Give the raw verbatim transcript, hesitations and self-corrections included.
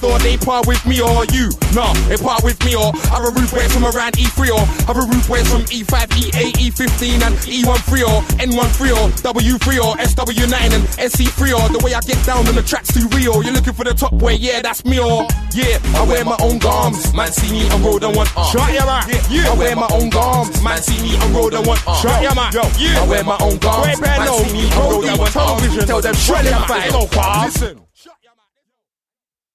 or they part with me or you. Nah, they part with me or have a roof where from around E three or have a roof where from E five, E eight, E fifteen and E thirteen or N thirteen or W three or S W nine and S C three or the way I get down on the tracks too real. You're looking for the top way, yeah, that's me or yeah. I wear my own garms, man see me and roll and one. Shut ya man, yeah. I wear my own garms, man see me and roll and one. Shut ya man, yeah. I wear my own garms, man see me and roll and one. Tell them shut ya man. Listen.